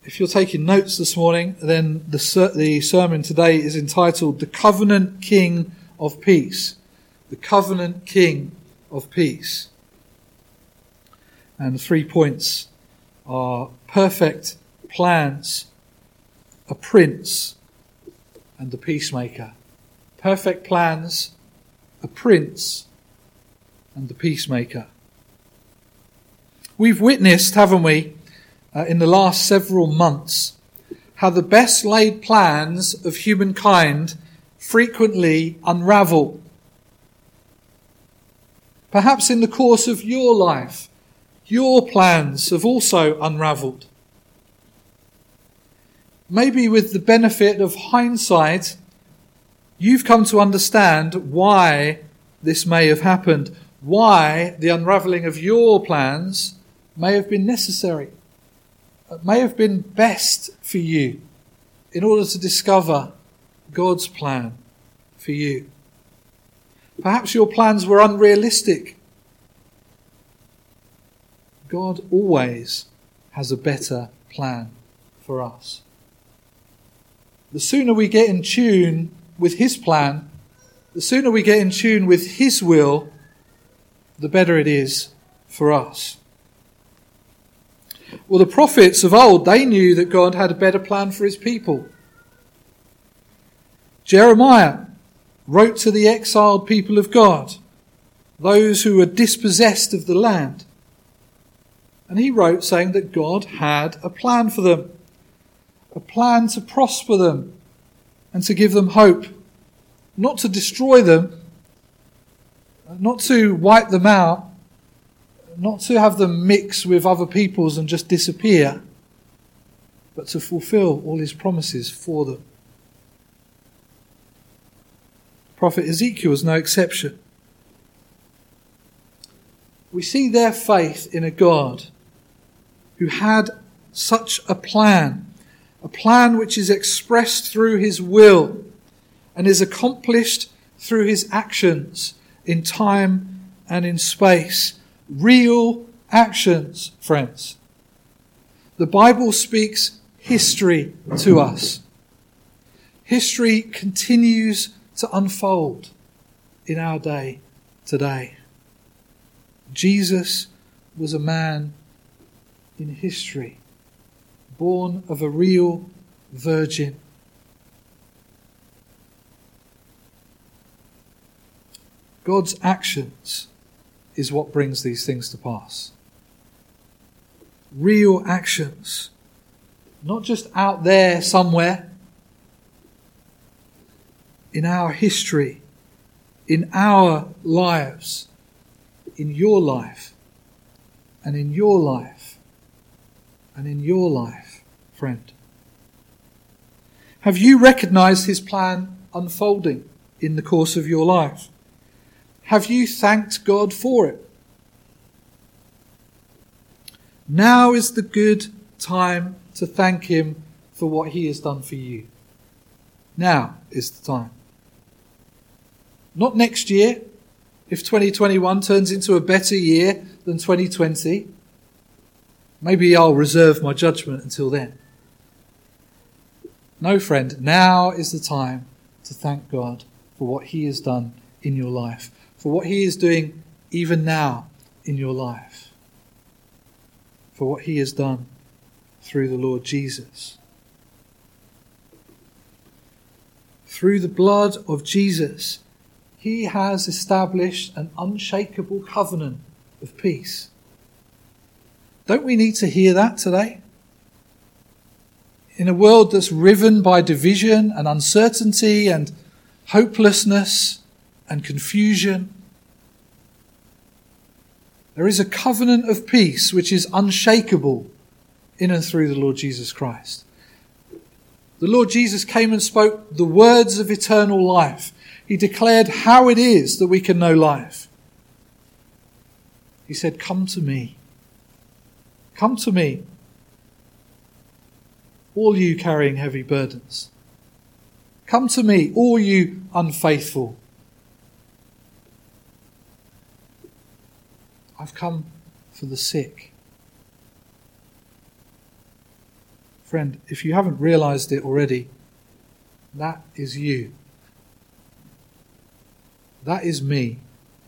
If you're taking notes this morning, then the sermon today is entitled The Covenant King of Peace. The Covenant King of Peace. And the 3 points are perfect plans, a prince, and the peacemaker. Perfect plans, a prince, and the peacemaker. We've witnessed, haven't we, in the last several months, how the best laid plans of humankind frequently unravel. Perhaps in the course of your life, your plans have also unravelled. Maybe with the benefit of hindsight, you've come to understand why this may have happened, why the unravelling of your plans may have been necessary. It may have been best for you in order to discover God's plan for you. Perhaps your plans were unrealistic. God always has a better plan for us. The sooner we get in tune with His plan, the sooner we get in tune with His will, the better it is for us. Well, the prophets of old, they knew that God had a better plan for His people. Jeremiah wrote to the exiled people of God, those who were dispossessed of the land. And he wrote saying that God had a plan for them, a plan to prosper them and to give them hope, not to destroy them, not to wipe them out, not to have them mix with other peoples and just disappear, but to fulfill all His promises for them. Prophet Ezekiel is no exception. We see their faith in a God who had such a plan which is expressed through His will and is accomplished through His actions in time and in space. Real actions, friends. The Bible speaks history to us. History continues to unfold in our day today. Jesus was a man in history, born of a real virgin. God's actions is what brings these things to pass. Real actions. Not just out there somewhere. In our history. In our lives. In your life. And in your life. And in your life, friend. Have you recognized His plan unfolding in the course of your life? Have you thanked God for it? Now is the good time to thank Him for what He has done for you. Now is the time. Not next year, if 2021 turns into a better year than 2020. Maybe I'll reserve my judgment until then. No, friend, now is the time to thank God for what He has done in your life. For what He is doing even now in your life. For what He has done through the Lord Jesus. Through the blood of Jesus, He has established an unshakable covenant of peace. Don't we need to hear that today? In a world that's riven by division and uncertainty and hopelessness and confusion, there is a covenant of peace which is unshakable in and through the Lord Jesus Christ. The Lord Jesus came and spoke the words of eternal life. He declared how it is that we can know life. He said, "Come to me. Come to me, all you carrying heavy burdens. Come to me, all you unfaithful. I've come for the sick, Friend, if you haven't realized it already, that is you. That is me.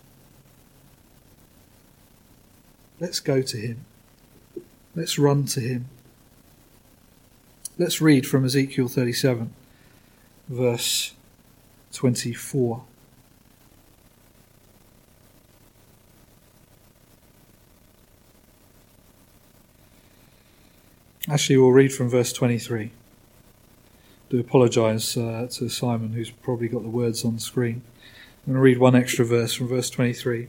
Let's go to him. Let's run to him. Let's read from Ezekiel 37, verse 24. Actually, we'll read from verse 23. I do apologise to Simon, who's probably got the words on the screen. I'm going to read one extra verse from verse 23.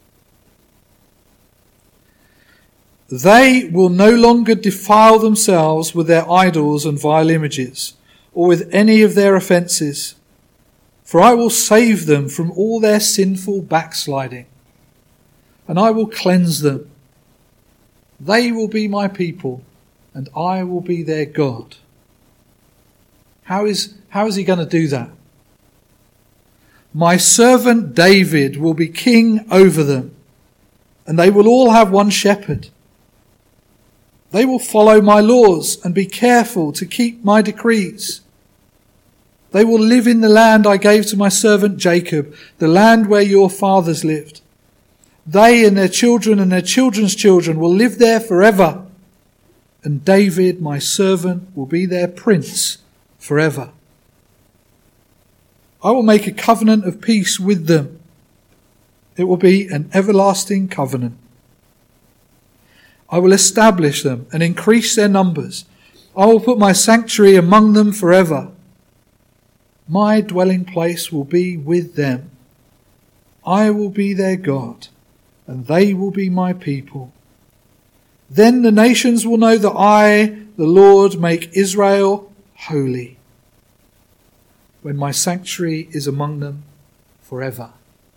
They will no longer defile themselves with their idols and vile images, or with any of their offences, for I will save them from all their sinful backsliding, and I will cleanse them. They will be my people, and I will be their God. How is he going to do that? My servant David will be king over them, and they will all have one shepherd. They will follow my laws and be careful to keep my decrees. They will live in the land I gave to my servant Jacob, the land where your fathers lived. They and their children and their children's children will live there forever. And David, my servant, will be their prince forever. I will make a covenant of peace with them. It will be an everlasting covenant. I will establish them and increase their numbers. I will put my sanctuary among them forever. My dwelling place will be with them. I will be their God, and they will be my people. Then the nations will know that I, the Lord, make Israel holy, when my sanctuary is among them forever.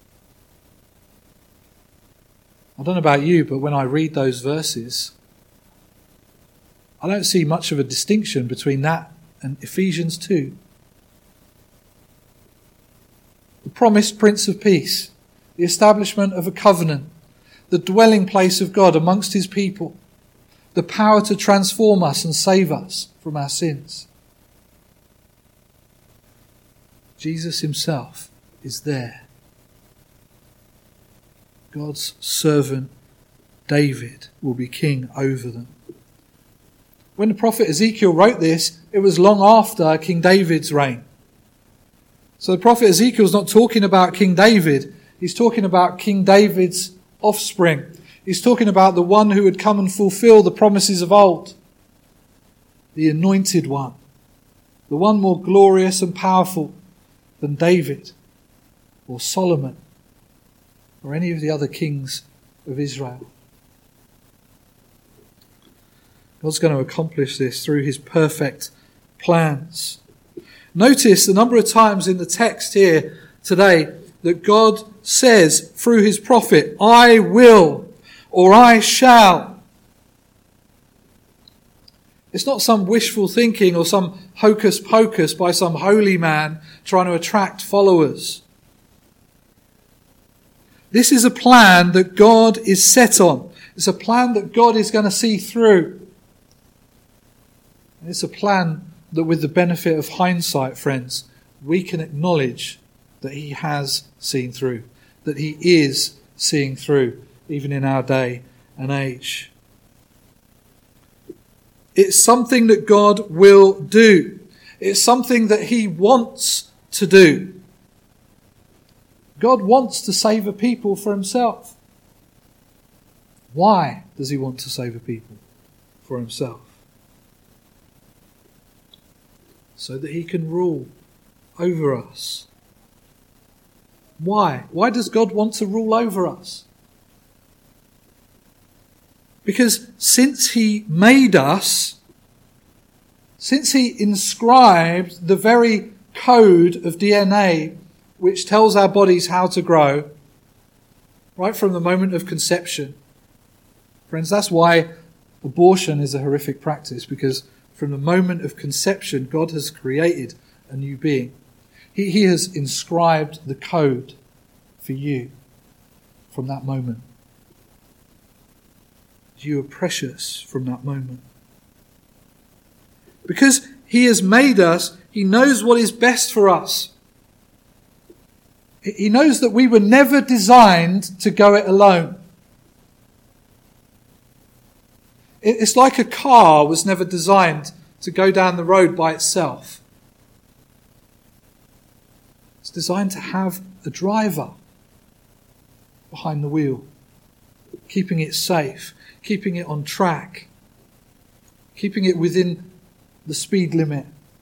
I don't know about you, but when I read those verses, I don't see much of a distinction between that and Ephesians 2. The promised Prince of Peace, the establishment of a covenant, the dwelling place of God amongst his people, the power to transform us and save us from our sins. Jesus himself is there. God's servant David will be king over them. When the prophet Ezekiel wrote this, it was long after King David's reign. So the prophet Ezekiel's not talking about King David. He's talking about King David's offspring. He's talking about the one who would come and fulfill the promises of old. The anointed one. The one more glorious and powerful than David or Solomon or any of the other kings of Israel. God's going to accomplish this through his perfect plans. Notice the number of times in the text here today that God says through his prophet, I will, or I shall. It's not some wishful thinking or some hocus pocus by some holy man trying to attract followers. This is a plan that God is set on. It's a plan that God is going to see through. And it's a plan that, with the benefit of hindsight, friends, we can acknowledge that he has seen through, that he is seeing through, even in our day and age. It's something that God will do. It's something that he wants to do. God wants to save a people for himself. Why does he want to save a people for himself? So that he can rule over us. Why? Why does God want to rule over us? Because since he made us, since he inscribed the very code of DNA which tells our bodies how to grow, right from the moment of conception. Friends, that's why abortion is a horrific practice, because from the moment of conception, God has created a new being. He has inscribed the code for you from that moment. You are precious from that moment. Because he has made us, he knows what is best for us. He knows that we were never designed to go it alone. It's like a car was never designed to go down the road by itself. It's designed to have a driver behind the wheel, keeping it safe, keeping it on track, keeping it within the speed limit,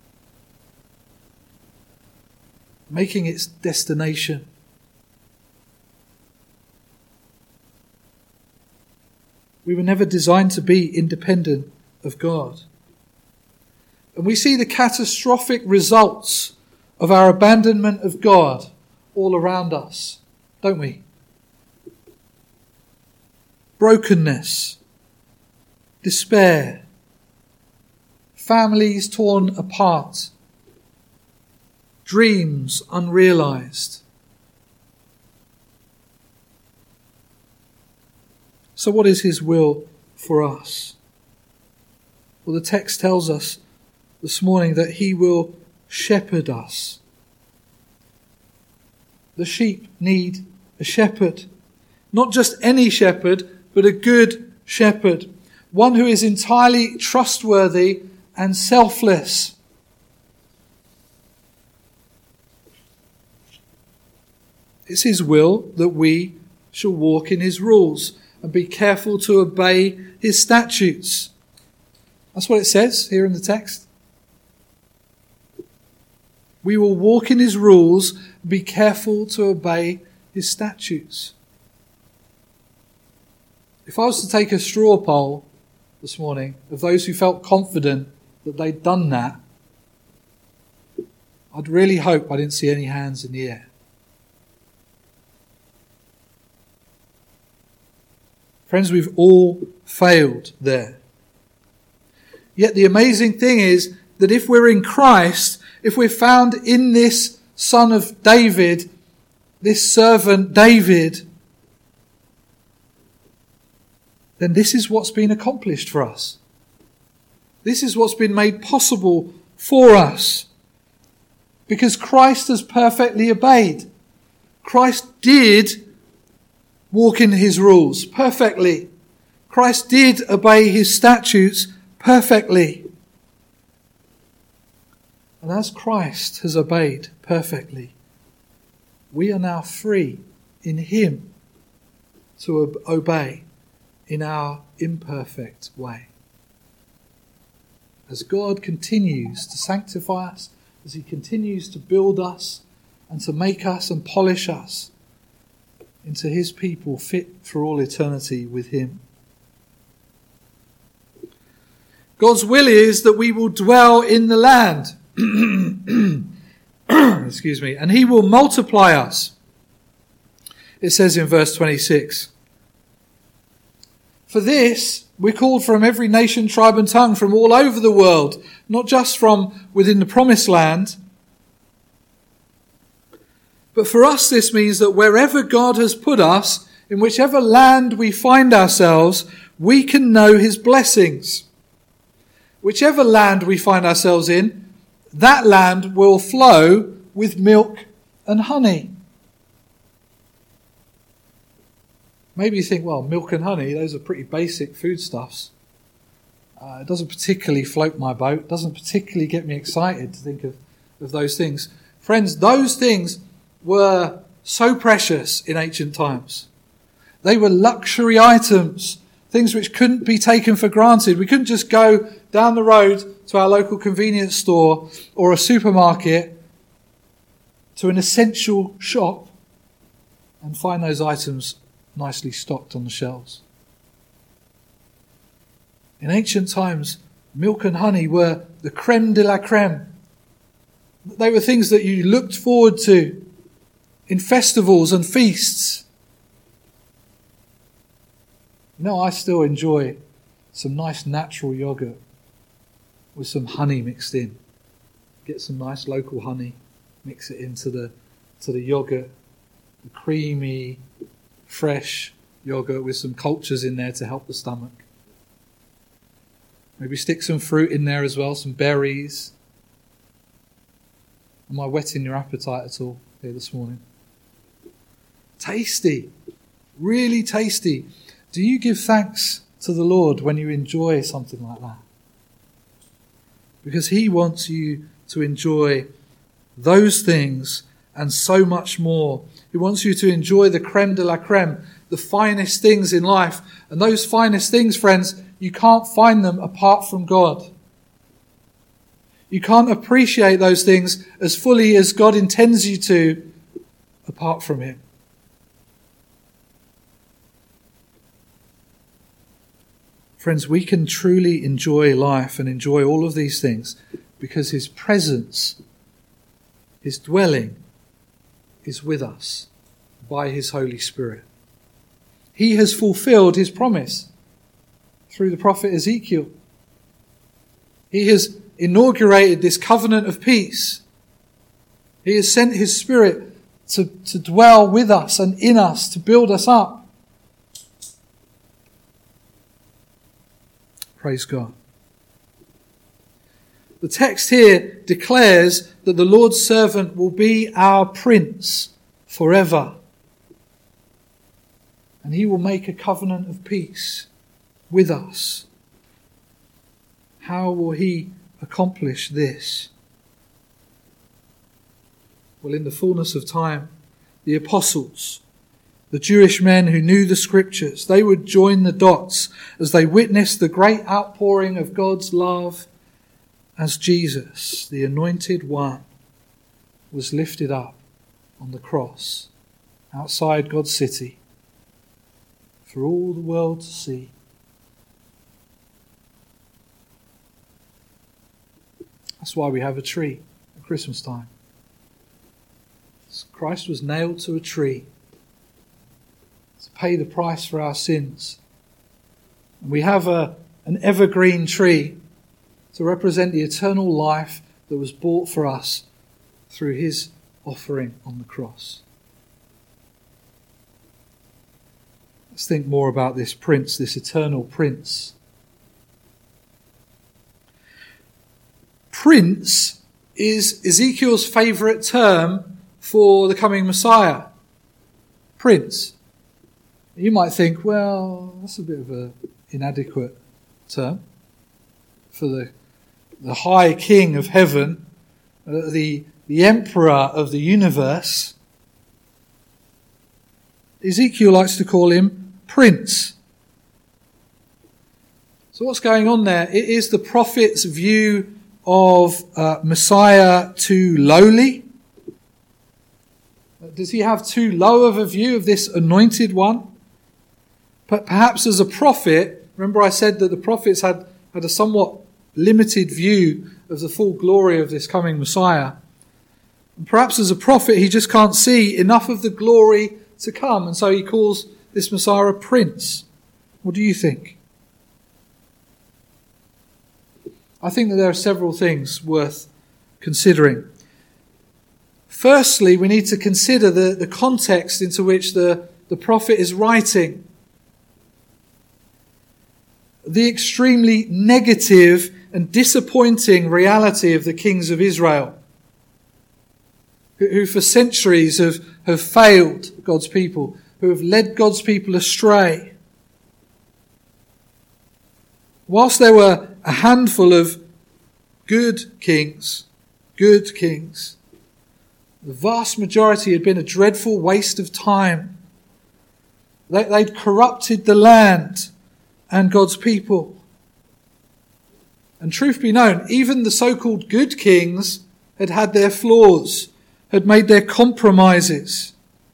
making its destination. We were never designed to be independent of God. And we see the catastrophic results of our abandonment of God all around us, don't we? Brokenness, despair, families torn apart, dreams unrealized. So what is his will for us? Well, the text tells us this morning that he will shepherd us. The sheep need a shepherd. Not just any shepherd, but a good shepherd. One who is entirely trustworthy and selfless. It's his will that we shall walk in his rules and be careful to obey his statutes. That's what it says here in the text. We will walk in his rules and be careful to obey his statutes. If I was to take a straw poll this morning of those who felt confident that they'd done that, I'd really hope I didn't see any hands in the air. Friends, we've all failed there. Yet the amazing thing is that if we're in Christ, if we're found in this Son of David, this servant David, then this is what's been accomplished for us. This is what's been made possible for us. Because Christ has perfectly obeyed. Christ did walk in his rules perfectly. Christ did obey his statutes perfectly. And as Christ has obeyed perfectly, we are now free in him to obey in our imperfect way. As God continues to sanctify us, as he continues to build us and to make us and polish us into his people fit for all eternity with him. God's will is that we will dwell in the land. Excuse me. And he will multiply us. It says in verse 26. For this, we're called from every nation, tribe and tongue, from all over the world, not just from within the promised land. But for us, this means that wherever God has put us, in whichever land we find ourselves, we can know his blessings. Whichever land we find ourselves in, that land will flow with milk and honey. Maybe you think, well, milk and honey, those are pretty basic foodstuffs. It doesn't particularly float my boat. It doesn't particularly get me excited to think of those things. Friends, those things were so precious in ancient times. They were luxury items, things which couldn't be taken for granted. We couldn't just go down the road to our local convenience store or a supermarket to an essential shop and find those items nicely stocked on the shelves. In ancient times, milk and honey were the creme de la creme. They were things that you looked forward to in festivals and feasts. I still enjoy some nice natural yogurt with some honey mixed in. Get some nice local honey, mix it into the yogurt, the creamy, fresh yogurt with some cultures in there to help the stomach. Maybe stick some fruit in there as well, some berries. Am I whetting your appetite at all here this morning? Tasty. Really tasty. Do you give thanks to the Lord when you enjoy something like that? Because He wants you to enjoy those things and so much more. He wants you to enjoy the creme de la creme, the finest things in life. And those finest things, friends, you can't find them apart from God. You can't appreciate those things as fully as God intends you to apart from Him. Friends, we can truly enjoy life and enjoy all of these things because His presence, His dwelling, is with us by His Holy Spirit. He has fulfilled His promise through the prophet Ezekiel. He has inaugurated this covenant of peace. He has sent His Spirit to dwell with us and in us, to build us up. Praise God. The text here declares that the Lord's servant will be our prince forever. And He will make a covenant of peace with us. How will He accomplish this? Well, in the fullness of time, the apostles, the Jewish men who knew the Scriptures, they would join the dots as they witnessed the great outpouring of God's love as Jesus, the Anointed One, was lifted up on the cross outside God's city for all the world to see. That's why we have a tree at Christmas time. Christ was nailed to a tree to pay the price for our sins. And we have an evergreen tree to represent the eternal life that was bought for us through His offering on the cross. Let's think more about this prince, this eternal prince. Prince is Ezekiel's favourite term for the coming Messiah. Prince. You might think, well, that's a bit of an inadequate term for the high king of heaven, the emperor of the universe. Ezekiel likes to call him Prince. So what's going on there? It is the prophet's view of Messiah too lowly? Does he have too low of a view of this anointed one? But perhaps as a prophet, remember I said that the prophets had a somewhat limited view of the full glory of this coming Messiah. And perhaps as a prophet he just can't see enough of the glory to come, and so he calls this Messiah a prince. What do you think? I think that there are several things worth considering. Firstly, we need to consider the context into which the prophet is writing. The extremely negative and disappointing reality of the kings of Israel, who for centuries have failed God's people, who have led God's people astray. Whilst there were a handful of good kings, the vast majority had been a dreadful waste of time. They'd corrupted the land and God's people. And truth be known, even the so-called good kings had had their flaws, had made their compromises.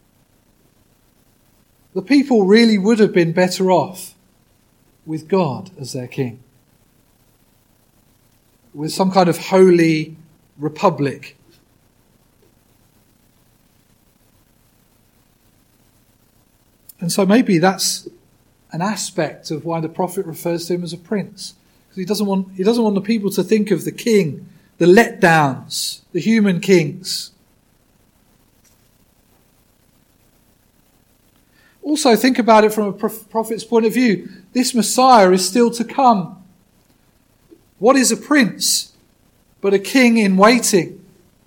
The people really would have been better off with God as their king, with some kind of holy republic. And so maybe that's an aspect of why the prophet refers to him as a prince. Because he doesn't want the people to think of the king, the letdowns, the human kings. Also think about it from a prophet's point of view. This Messiah is still to come. What is a prince but a king in waiting?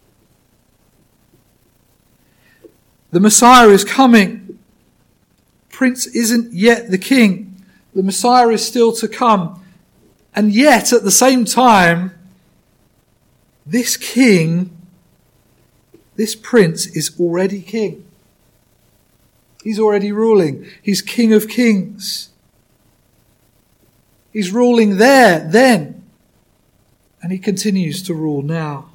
The Messiah is coming. Prince isn't yet the king. The Messiah is still to come. And yet, at the same time, this king, this prince is already king. He's already ruling. He's King of Kings. He's ruling there, then. And he continues to rule now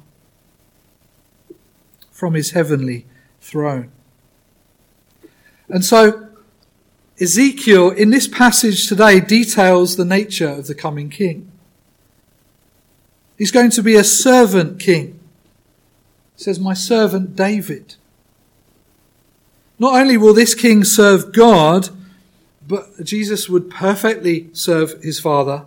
from his heavenly throne. And so, Ezekiel, in this passage today, details the nature of the coming king. He's going to be a servant king. It says, my servant David. Not only will this king serve God, but Jesus would perfectly serve his Father.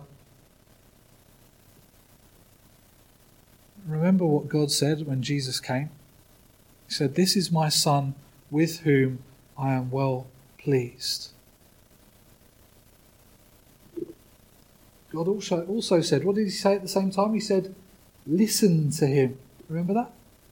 Remember what God said when Jesus came? He said, this is my Son with whom I am well pleased. God also said, what did he say at the same time? He said, listen to him. Remember that?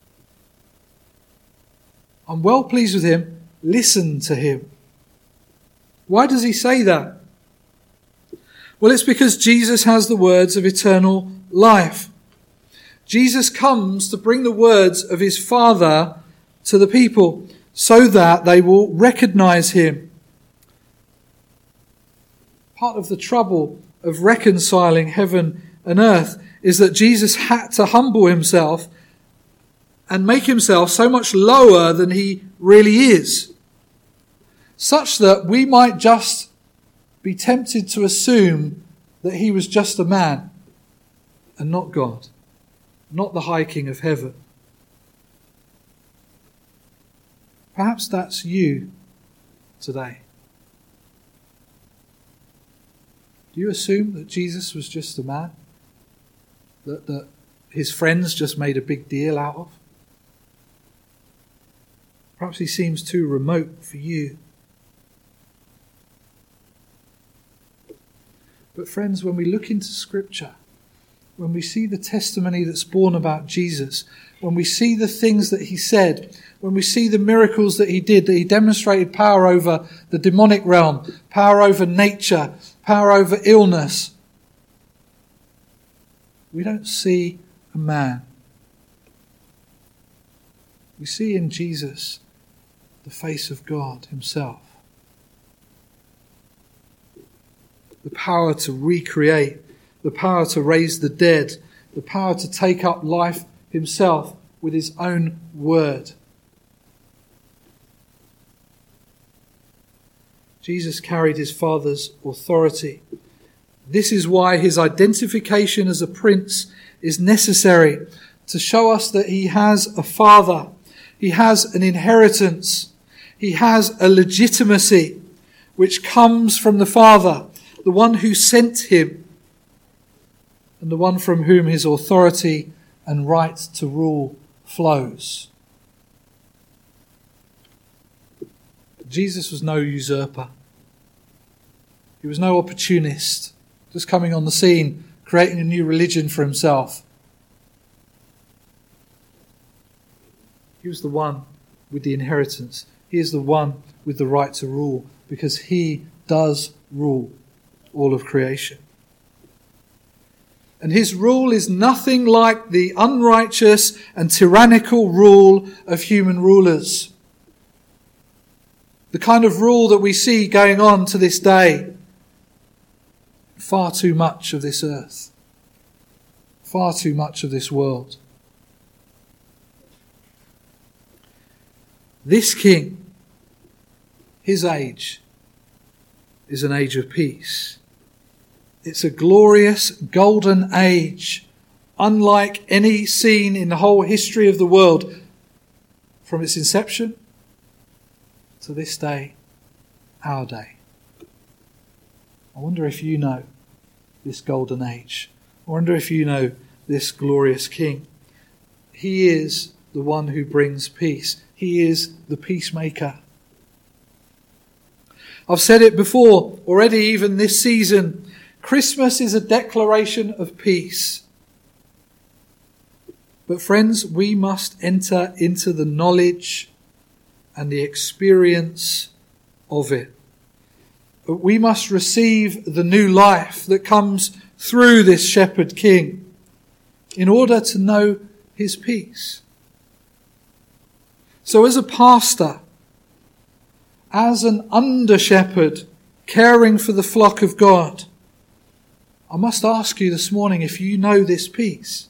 I'm well pleased with him. Listen to him. Why does he say that? Well, it's because Jesus has the words of eternal life. Jesus comes to bring the words of his Father to the people so that they will recognize him. Part of the trouble of reconciling heaven and earth is that Jesus had to humble himself and make himself so much lower than he really is, such that we might just be tempted to assume that he was just a man and not God, not the High King of heaven. Perhaps that's you today. Do you assume that Jesus was just a man that his friends just made a big deal out of? Perhaps he seems too remote for you. But friends, when we look into Scripture, when we see the testimony that's borne about Jesus, when we see the things that he said, when we see the miracles that he did, that he demonstrated power over the demonic realm, power over nature, power over illness, we don't see a man. We see in Jesus the face of God himself. The power to recreate, the power to raise the dead, the power to take up life himself with his own word. Jesus carried his Father's authority. This is why his identification as a prince is necessary, to show us that he has a father, he has an inheritance, he has a legitimacy which comes from the Father, the one who sent him, and the one from whom his authority and right to rule flows. Jesus was no usurper. He was no opportunist, just coming on the scene, creating a new religion for himself. He was the one with the inheritance. He is the one with the right to rule, because he does rule all of creation. And his rule is nothing like the unrighteous and tyrannical rule of human rulers. The kind of rule that we see going on to this day. Far too much of this earth. Far too much of this world. This king, his age, is an age of peace. It's a glorious golden age, unlike any seen in the whole history of the world, from its inception to this day, our day. I wonder if you know this golden age. I wonder if you know this glorious king. He is the one who brings peace. He is the peacemaker. I've said it before already, even this season. Christmas is a declaration of peace. But friends, we must enter into the knowledge and the experience of it. We must receive the new life that comes through this shepherd king in order to know his peace. So as a pastor, as an under-shepherd caring for the flock of God, I must ask you this morning if you know this peace.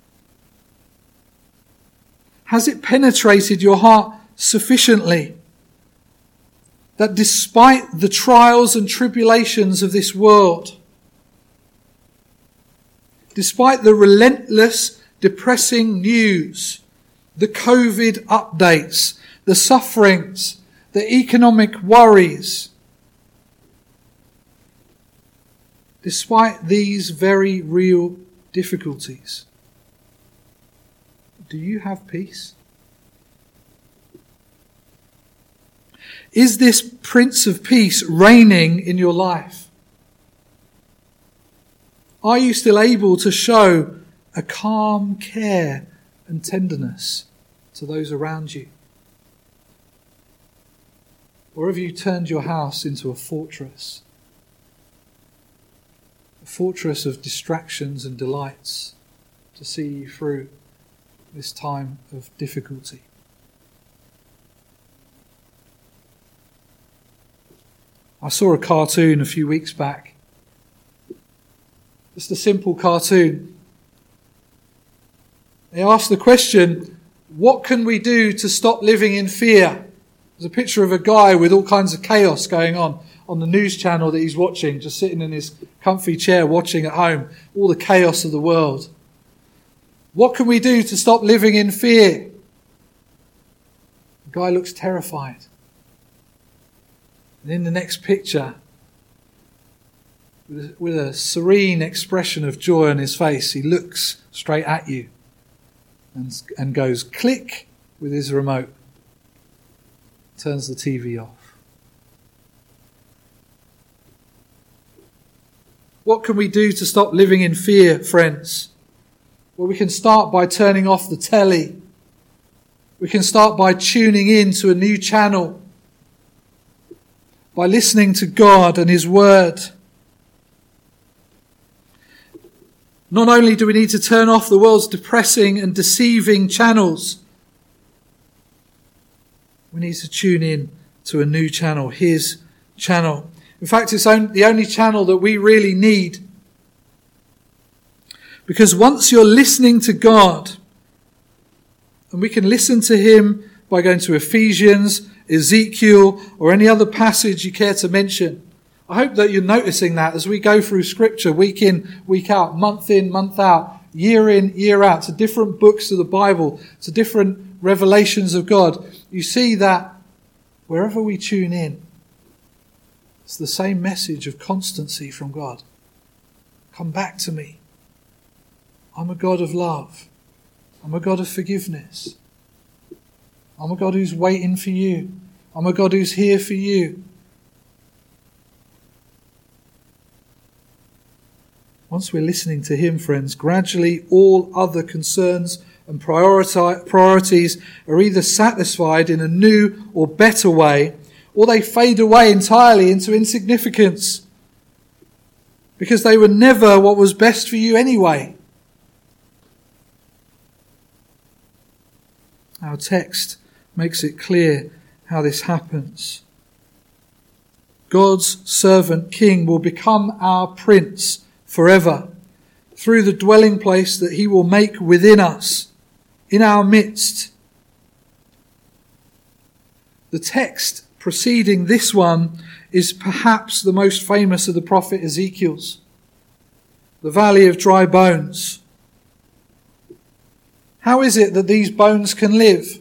Has it penetrated your heart sufficiently that despite the trials and tribulations of this world, despite the relentless, depressing news, the COVID updates, the sufferings, the economic worries, despite these very real difficulties, do you have peace? Is this Prince of Peace reigning in your life? Are you still able to show a calm care and tenderness to those around you? Or have you turned your house into a fortress of distractions and delights to see you through this time of difficulty? I saw a cartoon a few weeks back. Just a simple cartoon. They asked the question, what can we do to stop living in fear? There's a picture of a guy with all kinds of chaos going on the news channel that he's watching, just sitting in his comfy chair watching at home, all the chaos of the world. What can we do to stop living in fear? The guy looks terrified. And in the next picture, with a serene expression of joy on his face, he looks straight at you and goes click with his remote. Turns the TV off. What can we do to stop living in fear, friends? Well, we can start by turning off the telly. We can start by tuning in to a new channel, by listening to God and His Word. Not only do we need to turn off the world's depressing and deceiving channels, we need to tune in to a new channel, His channel. In fact, it's the only channel that we really need. Because once you're listening to God, and we can listen to Him by going to Ephesians, Ezekiel, or any other passage you care to mention. I hope that you're noticing that as we go through Scripture week in, week out, month in, month out, year in, year out, to different books of the Bible, to different revelations of God. You see that wherever we tune in, it's the same message of constancy from God. Come back to me. I'm a God of love. I'm a God of forgiveness. I'm a God who's waiting for you. I'm a God who's here for you. Once we're listening to Him, friends, gradually all other concerns and priorities are either satisfied in a new or better way, or they fade away entirely into insignificance, because they were never what was best for you anyway. Our text makes it clear how this happens. God's servant king will become our prince forever through the dwelling place that He will make within us, in our midst. The text preceding this one is perhaps the most famous of the prophet Ezekiel's, the valley of dry bones. How is it that these bones can live?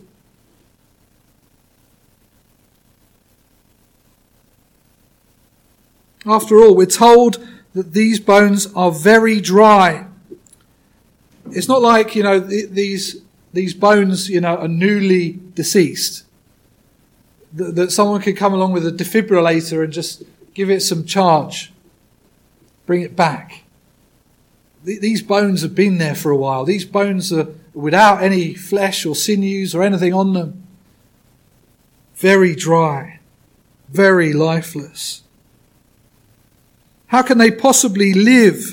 After all, we're told that these bones are very dry. It's not like, these bones, are newly deceased. That someone could come along with a defibrillator and just give it some charge. bring it back. These bones have been there for a while. These bones are without any flesh or sinews or anything on them. Very dry, very lifeless. How can they possibly live?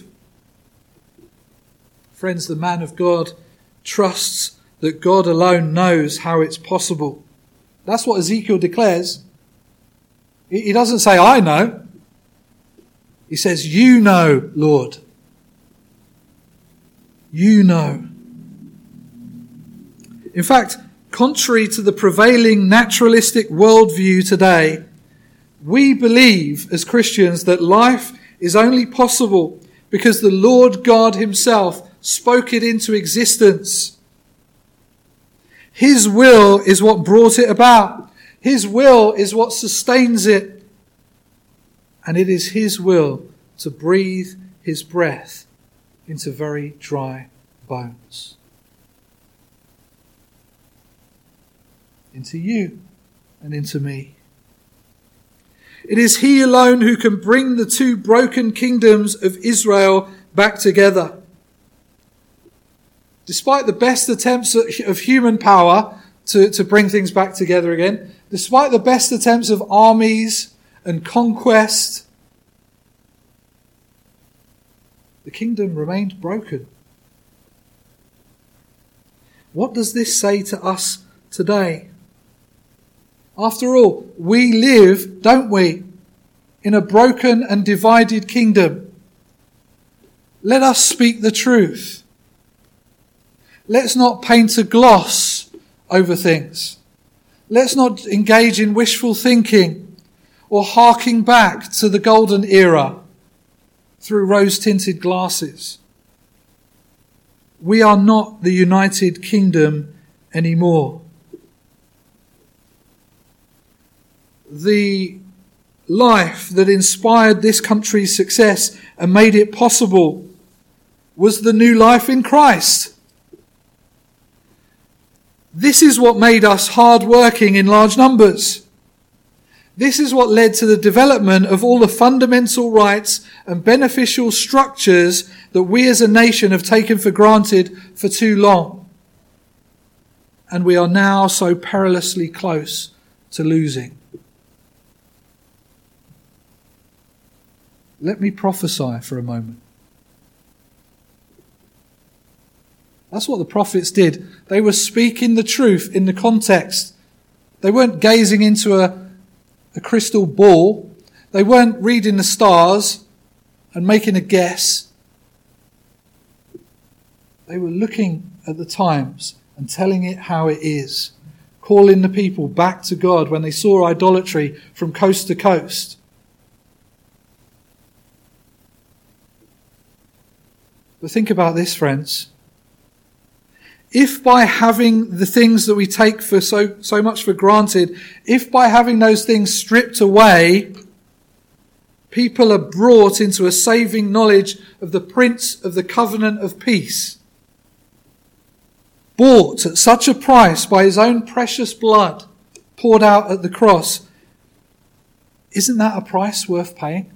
Friends, the man of God trusts that God alone knows how it's possible. That's what Ezekiel declares. He doesn't say, I know. He says, you know, Lord. You know. In fact, contrary to the prevailing naturalistic worldview today, we believe as Christians that life is only possible because the Lord God himself spoke it into existence. His will is what brought it about. His will is what sustains it. And it is his will to breathe his breath into very dry bones. Into you and into me. It is he alone who can bring the two broken kingdoms of Israel back together. Despite the best attempts of human power to bring things back together again, despite the best attempts of armies and conquest, the kingdom remained broken. What does this say to us today? After all, we live, don't we, in a broken and divided kingdom. Let us speak the truth. Let's not paint a gloss over things. Let's not engage in wishful thinking or harking back to the golden era through rose-tinted glasses. We are not the United Kingdom anymore. The life that inspired this country's success and made it possible was the new life in Christ. This is what made us hard-working in large numbers. This is what led to the development of all the fundamental rights and beneficial structures that we as a nation have taken for granted for too long. And we are now so perilously close to losing. Let me prophesy for a moment. That's what the prophets did. They were speaking the truth in the context. They weren't gazing into a crystal ball. They weren't reading the stars and making a guess. They were looking at the times and telling it how it is, calling the people back to God when they saw idolatry from coast to coast. But think about this, friends. If by having the things that we take for so much for granted, if by having those things stripped away, people are brought into a saving knowledge of the Prince of the Covenant of Peace, bought at such a price by his own precious blood poured out at the cross, isn't that a price worth paying?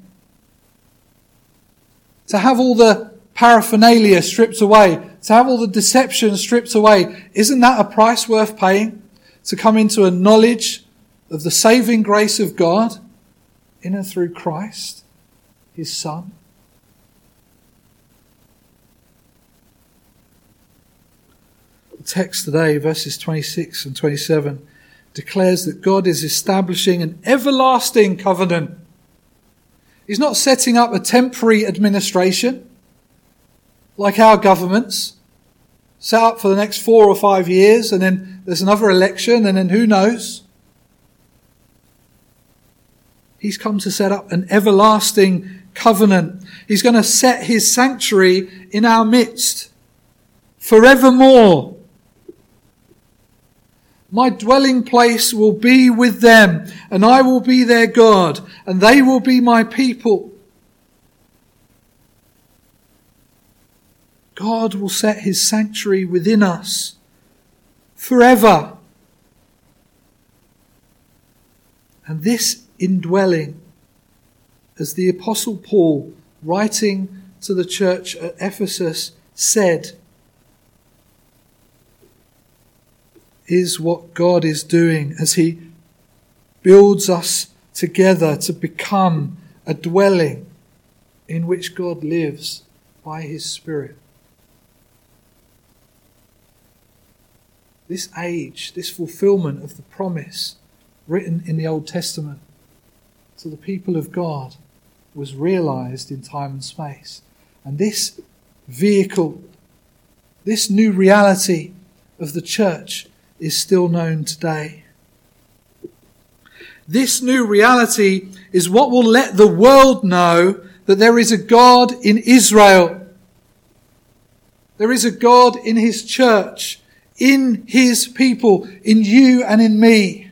To have all the paraphernalia stripped away, to have all the deception stripped away, isn't that a price worth paying? To come into a knowledge of the saving grace of God in and through Christ, his Son. The text today, verses 26 and 27, declares that God is establishing an everlasting covenant. He's not setting up a temporary administration like our governments, set up for the next 4 or 5 years, and then there's another election, and then who knows? He's come to set up an everlasting covenant. He's going to set his sanctuary in our midst forevermore. My dwelling place will be with them, and I will be their God, and they will be my people. God will set his sanctuary within us forever. And this indwelling, as the Apostle Paul writing to the church at Ephesus, said is what God is doing as he builds us together to become a dwelling in which God lives by his Spirit. This age, this fulfillment of the promise written in the Old Testament to the people of God was realized in time and space. And this vehicle, this new reality of the church is still known today. This new reality is what will let the world know that there is a God in Israel. There is a God in his church, in his people, in you and in me.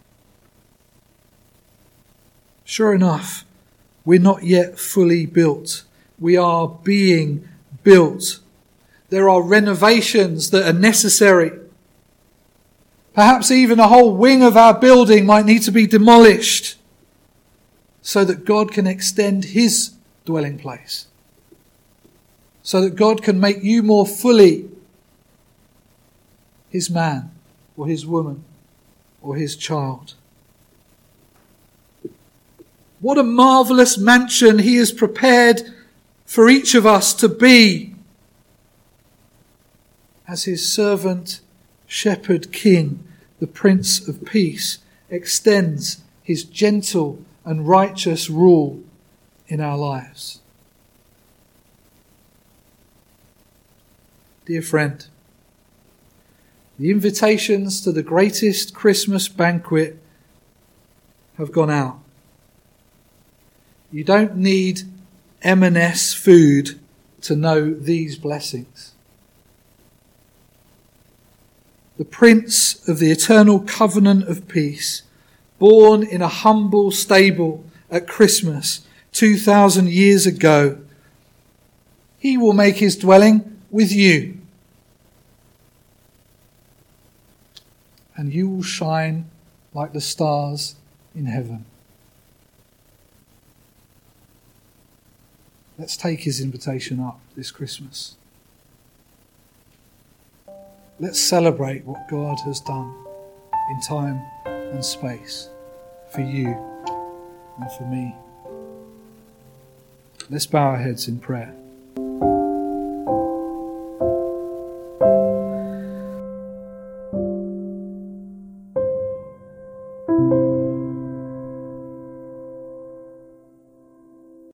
Sure enough, we're not yet fully built. We are being built. There are renovations that are necessary. Perhaps even a whole wing of our building might need to be demolished so that God can extend his dwelling place. So that God can make you more fully his man or his woman or his child. What a marvellous mansion he has prepared for each of us to be as his servant, shepherd, king, the Prince of Peace, extends his gentle and righteous rule in our lives. Dear friend, the invitations to the greatest Christmas banquet have gone out. You don't need M&S food to know these blessings. The Prince of the eternal covenant of peace, born in a humble stable at Christmas 2,000 years ago, he will make his dwelling with you. And you will shine like the stars in heaven. Let's take his invitation up this Christmas. Let's celebrate what God has done in time and space for you and for me. Let's bow our heads in prayer.